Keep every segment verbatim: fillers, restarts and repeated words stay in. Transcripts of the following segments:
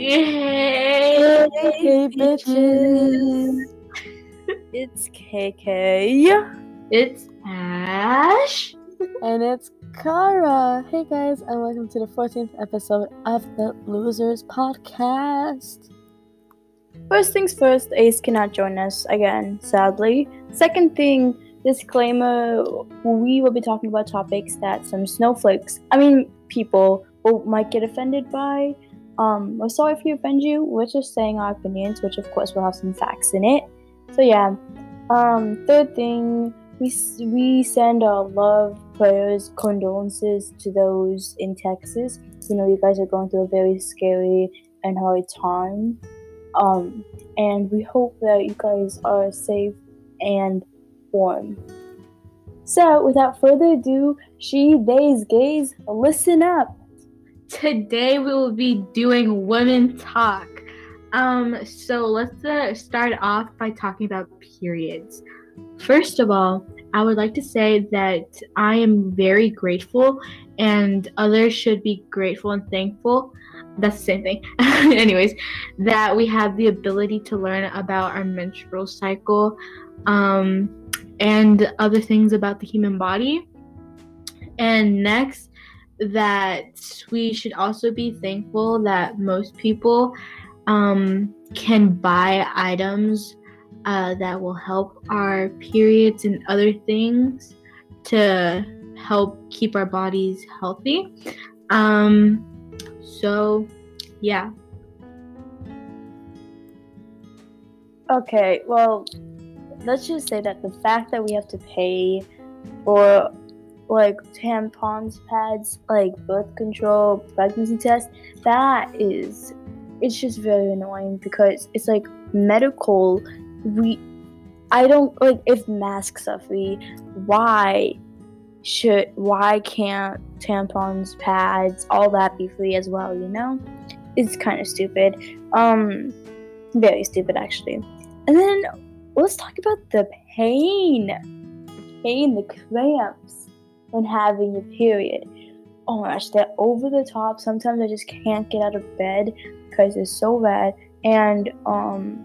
Hey, Hey, bitches. It's K K. It's Ash. And it's Kara. Hey guys, and welcome to the fourteenth episode of the Losers Podcast. First things first, Ace cannot join us again, sadly. Second thing, disclaimer, we will be talking about topics that some snowflakes, I mean people, will, might get offended by. Um, we're sorry if we offend you. We're just saying our opinions, which of course will have some facts in it. So yeah. Um, third thing, we we send our love, prayers, condolences to those in Texas. You know, you guys are going through a very scary and hard time. Um, and we hope that you guys are safe and warm. So, without further ado, she, theys, gays, listen up. Today we will be doing women talk. Um, so let's uh, start off by talking about periods. First of all, I would like to say that I am very grateful, and others should be grateful and thankful. That's the same thing. Anyways, that we have the ability to learn about our menstrual cycle, um, and other things about the human body. And next, that we should also be thankful that most people um, can buy items uh, that will help our periods and other things to help keep our bodies healthy. Um, so, yeah. Okay, well, let's just say that the fact that we have to pay for like tampons, pads, like birth control, pregnancy tests, that is, it's just very annoying because it's like medical. We, I don't like if masks are free. Why should, why can't tampons, pads, all that be free as well? You know, it's kind of stupid. Um, very stupid actually. And then let's talk about the pain, pain, the cramps when having a period. Oh my gosh, they're over the top. Sometimes I just can't get out of bed because it's so bad. And um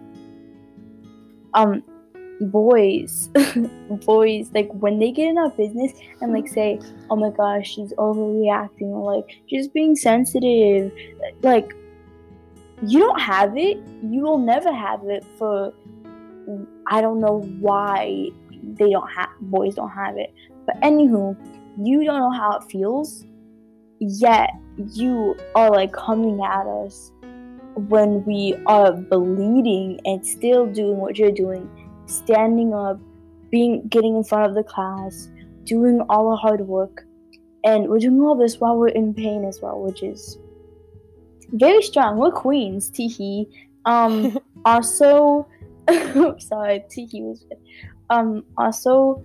um boys boys, like when they get in our business and like say, oh my gosh, she's overreacting, or like she's being sensitive, like you don't have it. You will never have it. For I don't know why they don't have boys don't have it. But anywho, you don't know how it feels, yet you are like coming at us when we are bleeding and still doing what you're doing, standing up, being getting in front of the class, doing all the hard work, and we're doing all this while we're in pain as well, which is very strong. We're queens, teehee. Um, also, sorry, teehee was good. Um, also.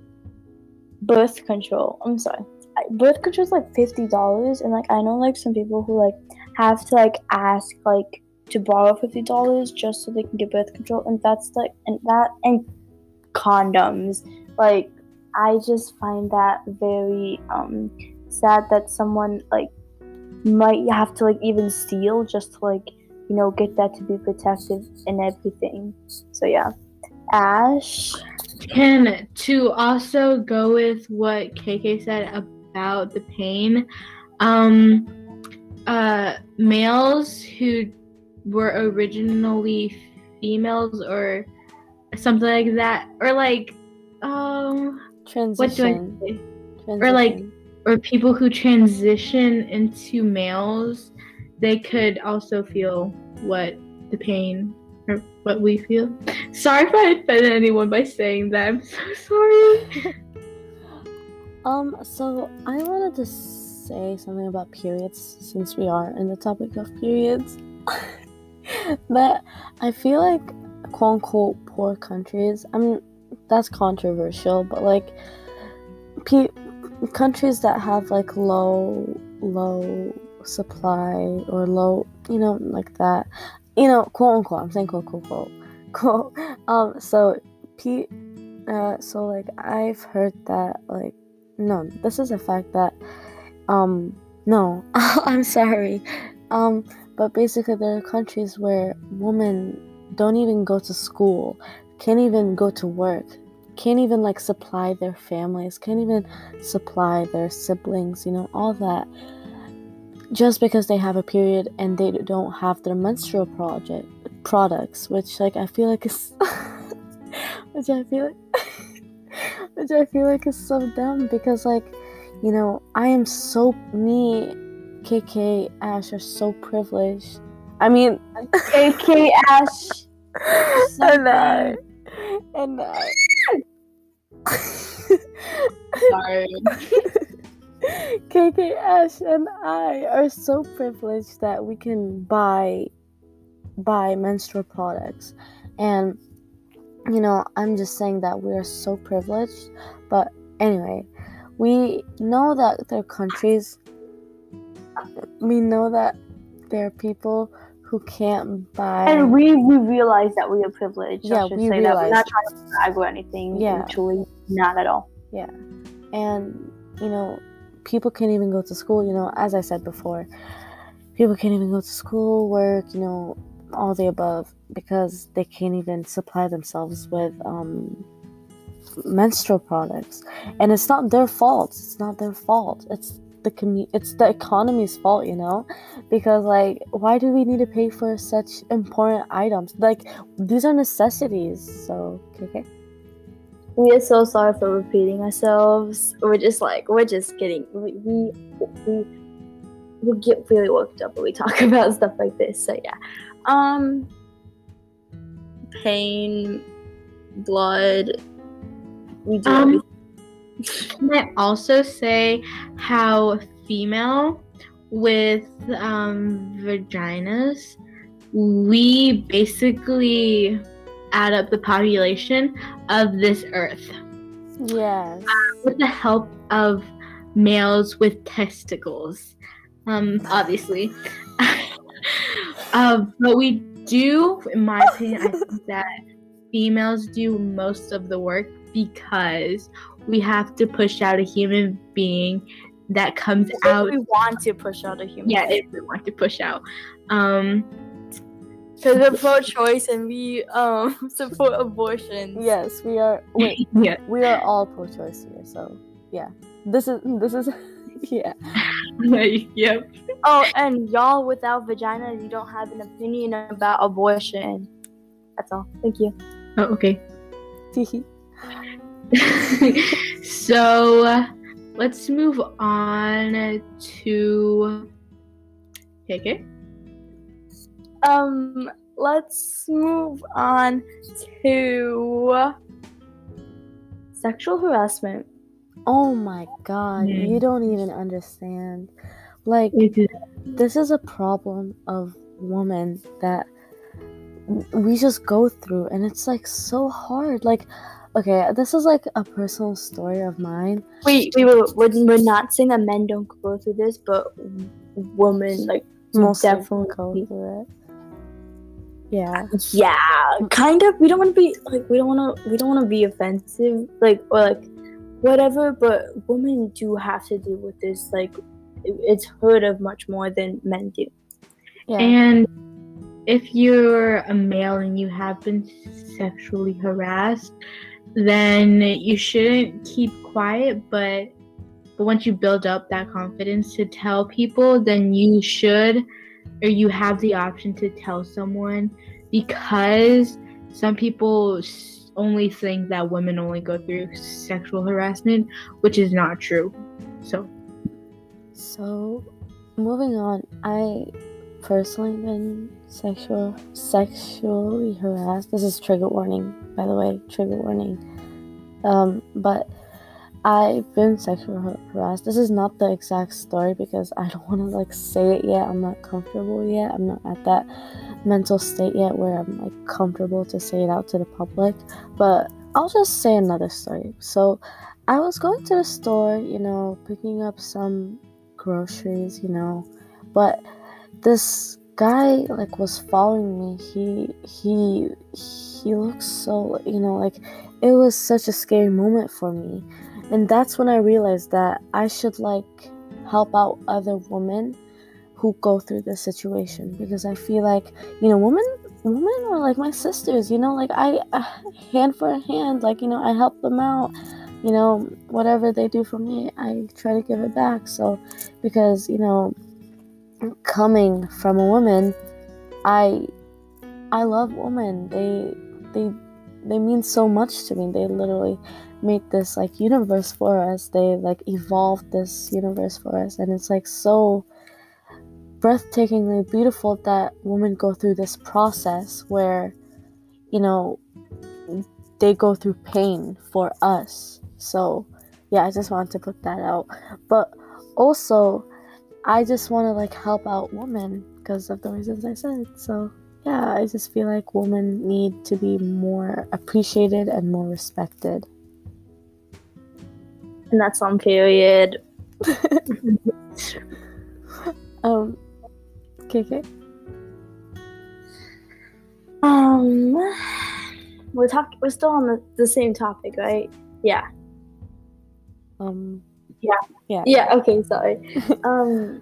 Birth control. I'm sorry. Birth control is like fifty dollars, and like I know like some people who like have to like ask like to borrow fifty dollars just so they can get birth control, and that's like and that and condoms. Like I just find that very um sad that someone like might have to like even steal just to like, you know, get that to be protected and everything. So yeah, Ash. Can to also go with what K K said about the pain, um, uh, males who were originally females or something like that, or like, um, Transition. what do I say? Transition. Or like, or people who transition into males, they could also feel what the pain or what we feel. Sorry if I offended anyone by saying that. I'm so sorry. um, so I wanted to say something about periods since we are in the topic of periods. That I feel like quote unquote poor countries, I mean that's controversial, but like pe- countries that have like low low supply or low, you know, like that. You know, quote unquote, I'm saying quote, quote, quote, quote. Um, so, P, uh, so like I've heard that like, no, this is a fact that, um, no, I'm sorry, um, but basically there are countries where women don't even go to school, can't even go to work, can't even like supply their families, can't even supply their siblings, you know, all that, just because they have a period and they don't have their menstrual project products, which like I feel like is which I feel like which I feel like is so dumb, because like, you know, I am so me K K Ash are so privileged. I mean K K Ash and I and I Sorry. K K Ash and I are so privileged that we can buy buy menstrual products. And you know, I'm just saying that we are so privileged. But anyway, we know that there are countries, we know that there are people who can't buy, and we we realize that we are privileged. Yeah, I should we say that. We're realize. not trying to brag or anything. Yeah. Truly, not at all. Yeah. And, you know, people can't even go to school, you know, as I said before. People can't even go to school, work, you know, all the above, because they can't even supply themselves with um, menstrual products. And it's not their fault. It's not their fault. It's the commu- It's the economy's fault, you know? Because, like, why do we need to pay for such important items? Like, these are necessities, so, okay. We are so sorry for repeating ourselves. We're just like, we're just kidding. We we we, we get really worked up when we talk about stuff like this. So yeah, um, pain, blood. We do. Um, everything. Can I also say how female with um, vaginas, we basically add up the population of this earth Yes. with the help of males with testicles, um, obviously. um, but we do, in my opinion, I think that females do most of the work because we have to push out a human being that comes out. We want to push out a human. Yeah, if we want to push out. Um, Because we're pro-choice and we um support abortions. Yes, we are. Wait, yeah. we are all pro-choice here. So yeah, this is this is yeah. Yep. Oh, and y'all without vaginas, you don't have an opinion about abortion. That's all. Thank you. Oh, okay. So uh, let's move on to K K. Um, let's move on to sexual harassment. Oh my god, Mm. you don't even understand. Like, this is a problem of women that we just go through, and it's like so hard. Like, okay, this is like a personal story of mine. Wait, we were we're, we're not saying that men don't go through this, but women like Most definitely go through it. Yeah. Yeah, kind of. We don't want to be like we don't want to we don't want to be offensive, like or like whatever. But women do have to deal with this. Like it, it's heard of much more than men do. Yeah. And if you're a male and you have been sexually harassed, then you shouldn't keep quiet. But but once you build up that confidence to tell people, then you should. Or you have the option to tell someone, because some people only think that women only go through sexual harassment, which is not true. So, So, moving on, I personally been sexual sexually harassed. This is trigger warning, by the way, trigger warning. Um, but I've been sexually harassed. This is not the exact story because I don't want to like say it yet. I'm not comfortable yet. I'm not at that mental state yet where I'm like comfortable to say it out to the public. But I'll just say another story. So I was going to the store, you know, picking up some groceries, you know, but this guy like was following me. He he he looks so, you know, like it was such a scary moment for me. And that's when I realized that I should like help out other women who go through this situation, because I feel like, you know, women women are like my sisters, you know, like I, uh, hand for hand, like, you know, I help them out, you know, whatever they do for me, I try to give it back. So, because, you know, coming from a woman, I I love women. They they they mean so much to me. They literally make this like universe for us. They like evolved this universe for us, and it's like so breathtakingly beautiful that women go through this process where, you know, they go through pain for us. So yeah, I just wanted to put that out. But also, I just want to like help out women because of the reasons I said. So yeah, I just feel like women need to be more appreciated and more respected. And that's on period. um, K K? Um, we're talking. We're still on the, the same topic, right? Yeah. Um. Yeah. Yeah. Yeah. Okay. Sorry. um.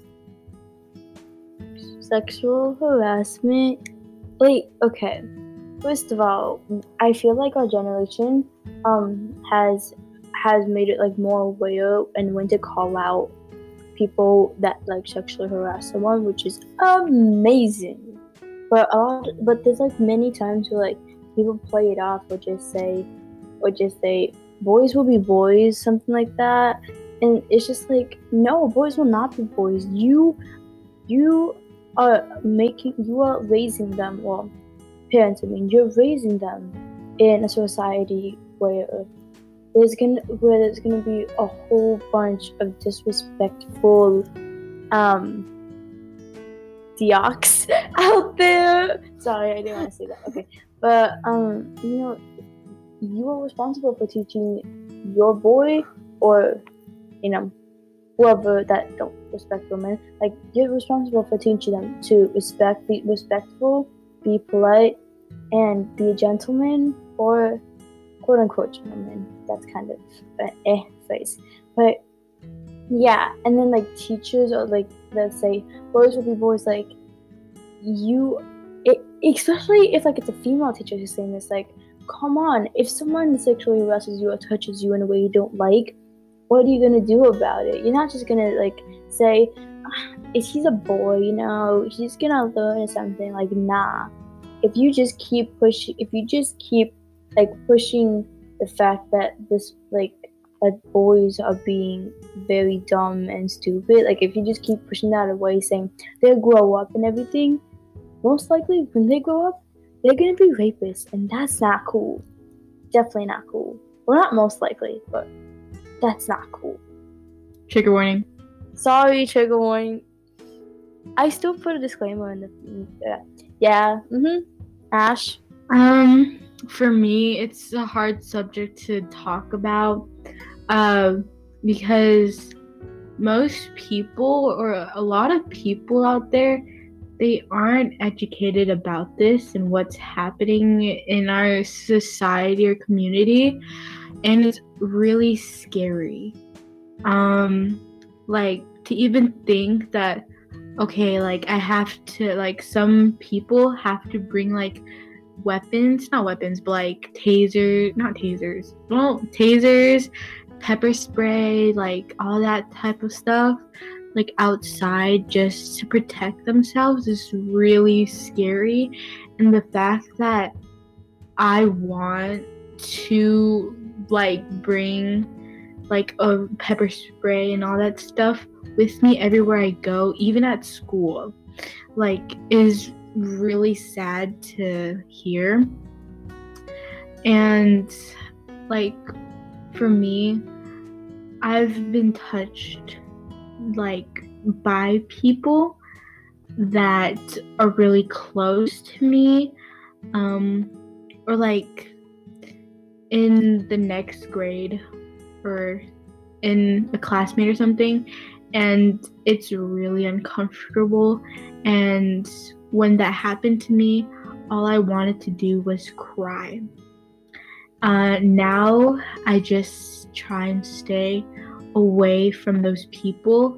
Sexual harassment. Like, okay. First of all, I feel like our generation um has has made it like more aware and when to call out people that like sexually harass someone, which is amazing. But a lot, but there's like many times where like people play it off or just say, or just say, boys will be boys, something like that, and it's just like, no, boys will not be boys. You, you are making, you are raising them. Well, parents, I mean, you're raising them in a society where there's gonna where there's gonna be a whole bunch of disrespectful um dioks out there. Sorry, I didn't want to say that. Okay. But um, you know, you are responsible for teaching your boy or, you know, whoever that don't respect women, like you're responsible for teaching them to respect, be respectful, be polite, and be a gentleman, or quote unquote gentleman. That's kind of an eh phrase. But yeah, and then like teachers or like that say boys will be boys, like you it, especially if like it's a female teacher who's saying this, like, come on, if someone sexually harasses you or touches you in a way you don't like, what are you gonna do about it? You're not just gonna like say, ah, he's a boy, you know, he's gonna learn something. Like, nah. If you just keep pushing, if you just keep like pushing the fact that this like that boys are being very dumb and stupid, like if you just keep pushing that away, saying they'll grow up and everything, most likely when they grow up, they're gonna be rapists, and that's not cool. Definitely not cool. Well, not most likely, but that's not cool. Trigger warning. Sorry, trigger warning. I still put a disclaimer in the. Uh, yeah. Mhm. Ash. Um, for me, it's a hard subject to talk about, uh, because most people, or a lot of people out there, they aren't educated about this and what's happening in our society or community, and it's really scary. Um, like to even think that, okay, like I have to, like some people have to bring like weapons, not weapons, but like tasers, not tasers, well, tasers, pepper spray, like all that type of stuff, like outside just to protect themselves is really scary. And the fact that I want to like bring like a pepper spray and all that stuff with me everywhere I go, even at school, like is really sad to hear. And like for me, I've been touched like by people that are really close to me, um or like in the next grade or in a classmate or something, and it's really uncomfortable. And when that happened to me, all I wanted to do was cry. Uh, now I just try and stay away from those people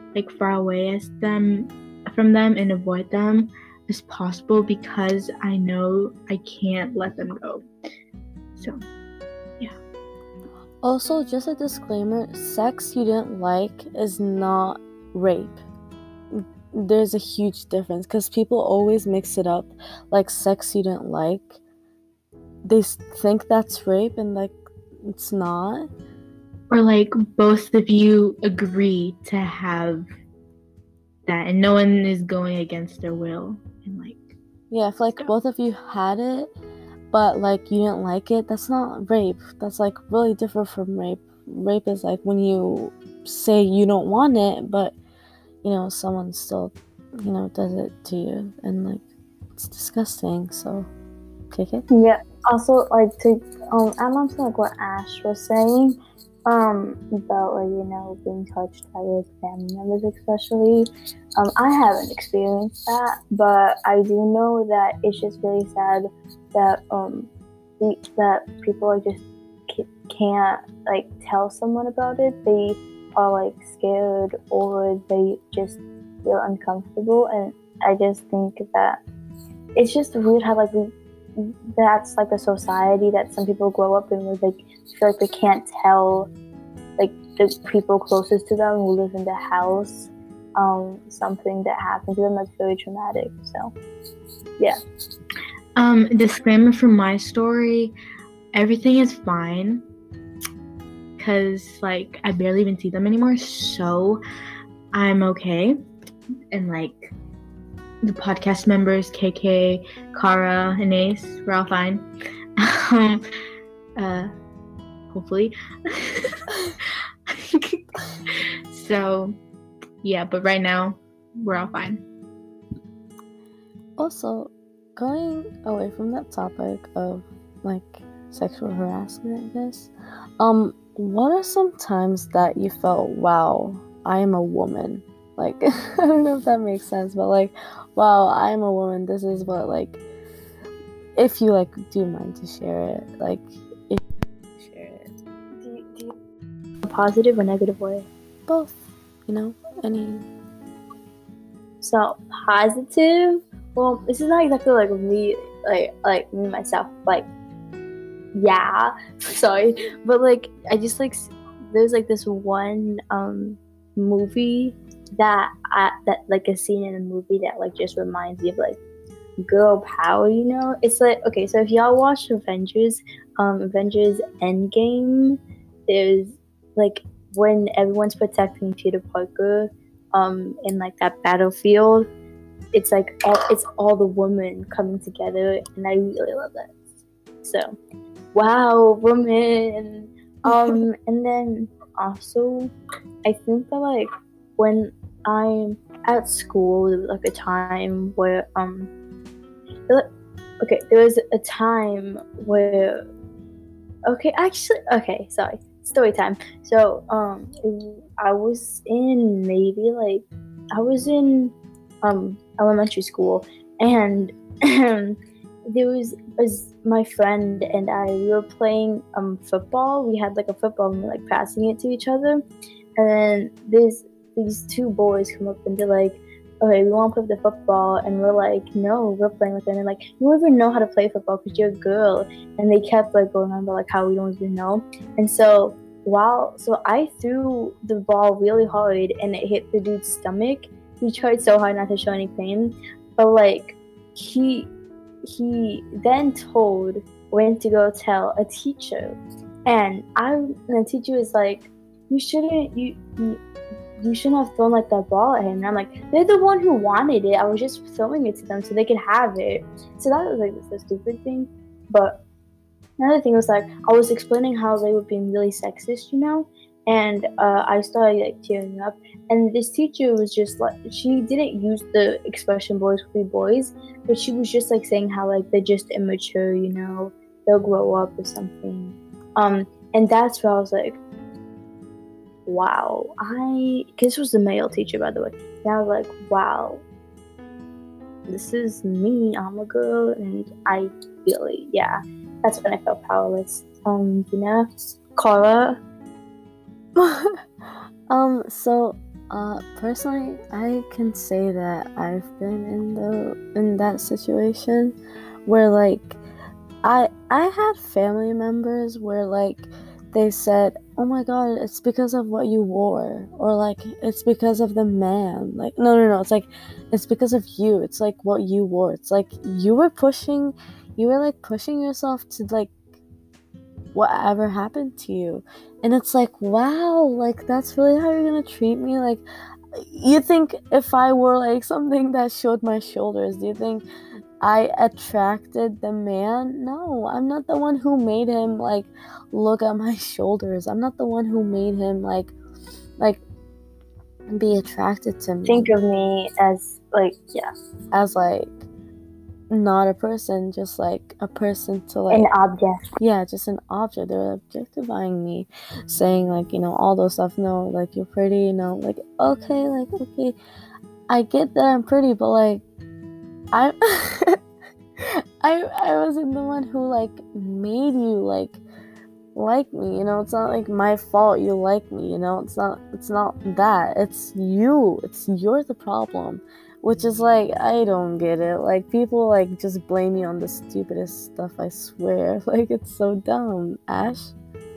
like far away as them from them and avoid them as possible because I know I can't let them go. So, yeah. Also, just a disclaimer, sex you didn't like is not rape. There's a huge difference because people always mix it up, like sex you didn't like. They think that's rape and like it's not. Or like both of you agree to have that and no one is going against their will. And like yeah, if like so. both of you had it but like you didn't like it, that's not rape. That's like really different from rape. Rape is like when you say you don't want it, but you know someone still, you know, does it to you, and like it's disgusting. So, kick it. Yeah. Also, like to um, add on to like what Ash was saying, um, about like you know being touched by your family members, especially. Um, I haven't experienced that, but I do know that it's just really sad that um we, that people like just can't like tell someone about it. They are like scared or they just feel uncomfortable, and I just think that it's just weird how like we that's like a society that some people grow up in where they feel like they can't tell like the people closest to them who live in the house um something that happened to them that's very traumatic. So yeah. Um disclaimer from my story, everything is fine because like I barely even see them anymore, so I'm okay. And like the podcast members, K K, Kara, and Ace, we're all fine. Um, uh, hopefully. So, yeah, but right now, we're all fine. Also, going away from that topic of like sexual harassment, I guess, um, what are some times that you felt, wow, I am a woman? Like, I don't know if that makes sense, but like, wow, I'm a woman. This is what, like, if you, like, do mind to share it, like, if you share it. Do you, do you a positive or negative way? Both, you know, any. So, positive, well, this is not exactly, like, me, like, like, me, myself, like, yeah, sorry, but, like, I just, like, there's, like, this one, um, movie that I, that like a scene in a movie that like just reminds me of like girl power, you know. It's like, okay, so if y'all watch Avengers, um Avengers Endgame, there's like when everyone's protecting Peter Parker um in like that battlefield, it's like all, it's all the women coming together, and I really love that. So wow, women. Um and then also I think that like when I'm at school, there was like a time where um okay there was a time where okay actually okay sorry story time. So um it, I was in maybe like I was in um elementary school, and there was, was my friend and I, we were playing um football. We had like a football and we were like passing it to each other, and then there's these two boys come up and they're like, okay, we want to play with the football, and we're like, no, we're playing with it. And they're like, you don't even know how to play football because you're a girl. And they kept like going on about like how we don't even know. And so while so I threw the ball really hard and it hit the dude's stomach. He tried so hard not to show any pain, but like he he then told went to go tell a teacher, and I and the teacher was like, you shouldn't you. you you shouldn't have thrown like that ball at him. And I'm like, they're the one who wanted it. I was just throwing it to them so they could have it. So that was like the stupid thing. But another thing was like, I was explaining how they were being really sexist, you know, and uh, I started like tearing up. And this teacher was just like, she didn't use the expression boys will be boys, but she was just like saying how like they're just immature, you know, they'll grow up or something. Um, and that's where I was like, wow, I, this was the male teacher, by the way, and I was like, wow, this is me, I'm a girl, and I really, yeah, that's when I felt powerless. Um, you know, Kara? um, so, Uh, personally, I can say that I've been in the in that situation where like I I had family members where like they said, "Oh my God, it's because of what you wore," or like it's because of the man. Like no, no, no, it's like it's because of you. It's like what you wore. It's like you were pushing, you were like pushing yourself to like whatever happened to you, and it's like wow, like that's really how you're gonna treat me. Like you think if I wore like something that showed my shoulders, do you think I attracted the man? No, I'm not the one who made him like look at my shoulders. I'm not the one who made him like like be attracted to me. Think of me as like yeah, as like not a person, just like a person to like an object. Yeah, just an object. They're objectifying me, saying like, you know, all those stuff. No, like you're pretty, you know, like okay, like okay, I get that I'm pretty, but like I I I wasn't the one who like made you like like me, you know. It's not like my fault you like me, you know. It's not it's not that. It's you. It's you're the problem. Which is like I don't get it. Like people like just blame me on the stupidest stuff, I swear. Like it's so dumb. Ash?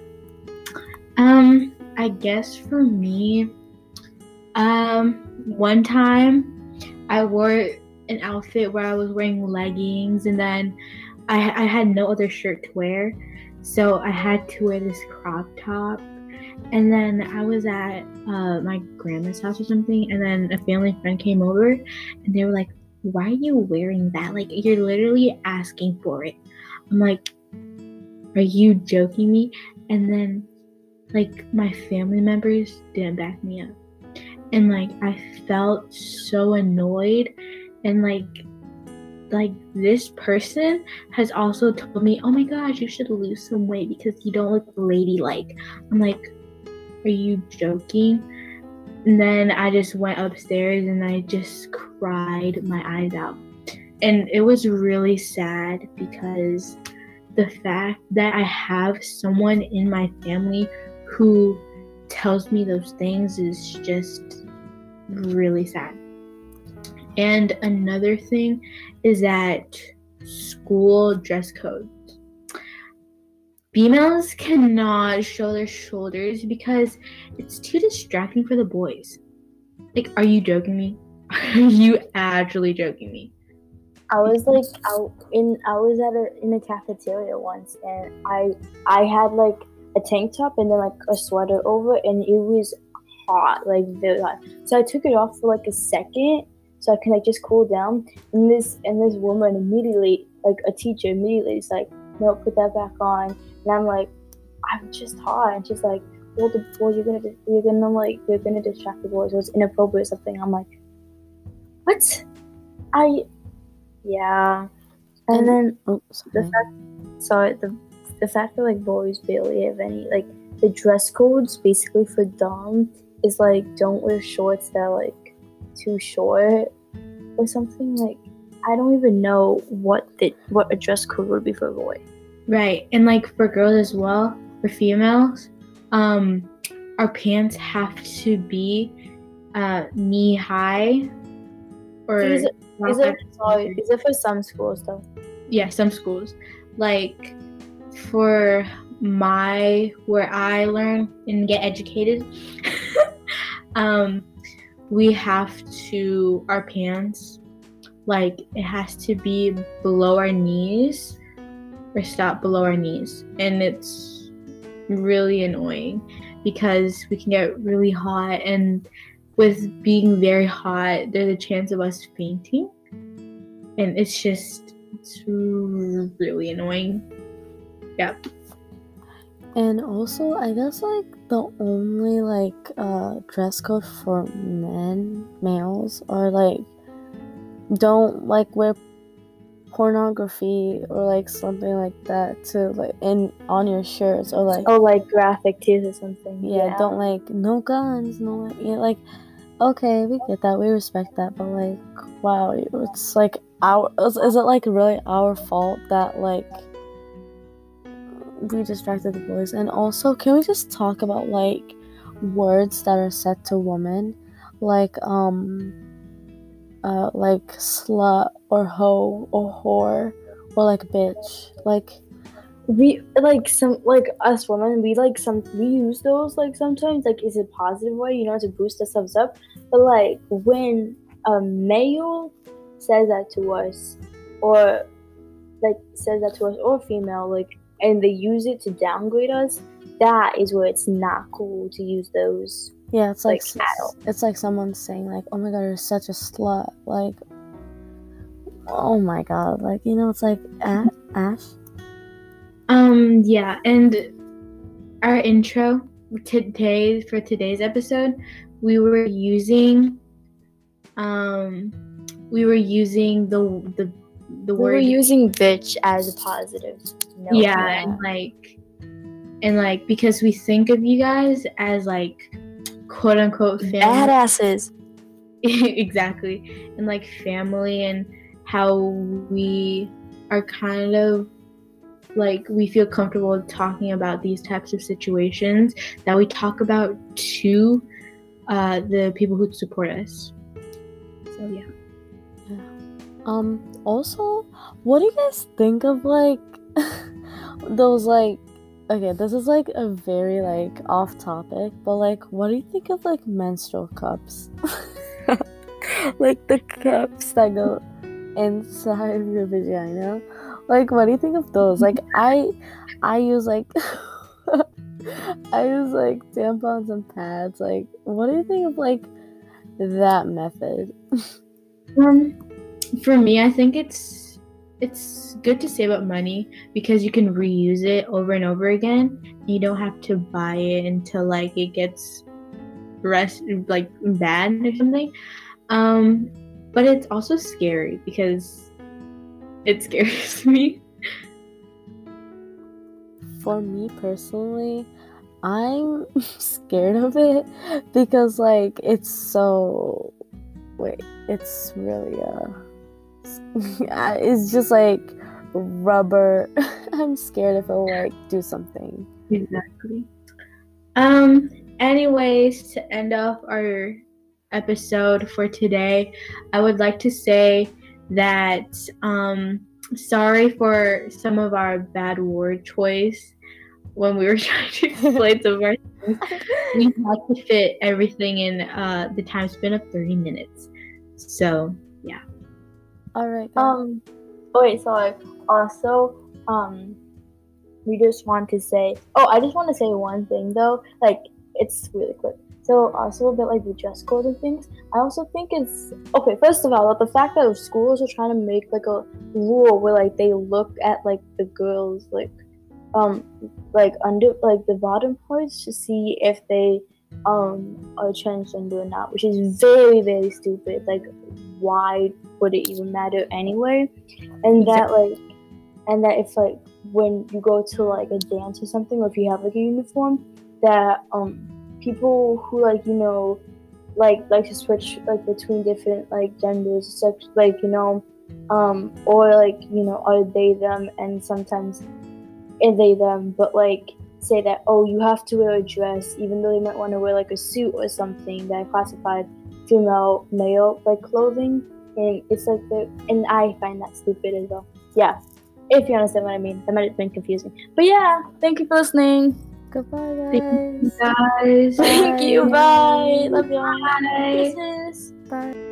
Um, I guess for me, um, one time I wore an outfit where I was wearing leggings and then I I had no other shirt to wear, so I had to wear this crop top. And then I was at uh, my grandma's house or something, and then a family friend came over, and they were like, "Why are you wearing that? Like, you're literally asking for it." I'm like, "Are you joking me?" And then, like, my family members didn't back me up, and like I felt so annoyed, and like, like this person has also told me, "Oh my gosh, you should lose some weight because you don't look ladylike." I'm like, are you joking? And then I just went upstairs and I just cried my eyes out. And it was really sad because the fact that I have someone in my family who tells me those things is just really sad. And another thing is that school dress code. Females cannot show their shoulders because it's too distracting for the boys. Like, are you joking me? Are you actually joking me? I was like out in I was at a in a cafeteria once, and I I had like a tank top and then like a sweater over, and it was hot, like very hot. So I took it off for like a second so I can like just cool down. And this and this woman immediately, like a teacher immediately is like, no, put that back on. And I'm like, I'm just hot. And she's like, well, the boys, you're gonna, you're gonna like, you're gonna distract the boys. So it's inappropriate or something. I'm like, what? I, yeah. And, and then oh, the fact, sorry, the the fact that like boys barely have any like the dress codes basically for dom is like don't wear shorts that are like too short or something. Like I don't even know what the what a dress code would be for a boy. Right, and like for girls as well, for females, um, our pants have to be uh, knee high. Or is it, is it, sorry, is it for some schools though? Yeah, some schools. Like for my where I learn and get educated, um, we have to our pants like it has to be below our knees. Or stop below our knees, and it's really annoying because we can get really hot, and with being very hot there's a chance of us fainting, and it's just it's really annoying. Yeah. And also I guess like the only like uh dress code for men males are like don't like wear pornography or like something like that to like in on your shirts, or like oh like graphic tees or something. Yeah, yeah. Don't like no guns, no like yeah, like okay, we get that, we respect that, but like wow, it's like our is, is it like really our fault that like we distracted the boys? And also, can we just talk about like words that are said to women? like um uh like slut or hoe or whore or like bitch. Like we like some like us women we like some we use those like sometimes like is a positive way, you know, to boost ourselves up. But like when a male says that to us, or like says that to us, or female, like, and they use it to downgrade us, that is where it's not cool to use those. yeah, it's like, Like, s- it's like someone saying like, oh my god, you're such a slut. Like, oh my god, like, you know, it's like a- Ash. Um, yeah, and our intro today for today's episode, we were using, um, we were using the the the We word were using bitch as a positive. No, yeah, Yeah. and like, and like because we think of you guys as like quote unquote family. badasses. Exactly, and like family, and how we are kind of like we feel comfortable talking about these types of situations that we talk about to uh, the people who support us. So yeah. Um, also, what do you guys think of like those like okay, this is like a very like off topic, but like what do you think of like menstrual cups? Like the cups that go inside of your vagina. Like what do you think of those? Like I I use like I use like tampons and pads. Like what do you think of like that method? Um, for me, I think it's it's good to save up money because you can reuse it over and over again. You don't have to buy it until like it gets rest like bad or something. Um, but it's also scary because it scares me. For me personally, I'm scared of it because like it's so wait, it's really uh it's just like rubber. I'm scared if it'll like do something. Exactly. Um, anyways, to end off our episode for today, I would like to say that um sorry for some of our bad word choice when we were trying to explain some of our things. We had to fit everything in uh the time span of thirty minutes. So yeah. Alright, guys. Um, oh wait, so like, also, um, we just want to say, oh, I just want to say one thing though, like, it's really quick. So also a bit like the dress code and things, I also think it's, okay, first of all, like, the fact that schools are trying to make like a rule where like they look at like the girls, like, um, like under, like the bottom parts to see if they, um, are transgender or not, which is very, very stupid. Like, why would it even matter anyway? And that like, and that if like when you go to like a dance or something, or if you have like a uniform, that um people who like you know like like to switch like between different like genders, such like you know um or like you know are they them, and sometimes are they them, but like say that oh you have to wear a dress even though they might want to wear like a suit or something that classified female male like clothing, and it's like the and I find that stupid as well. Yeah, if you understand what I mean. That might have been confusing, but yeah, thank you for listening. Goodbye, Thank you guys. guys. Thank you, bye. Love y'all. Bye. Kisses. Bye.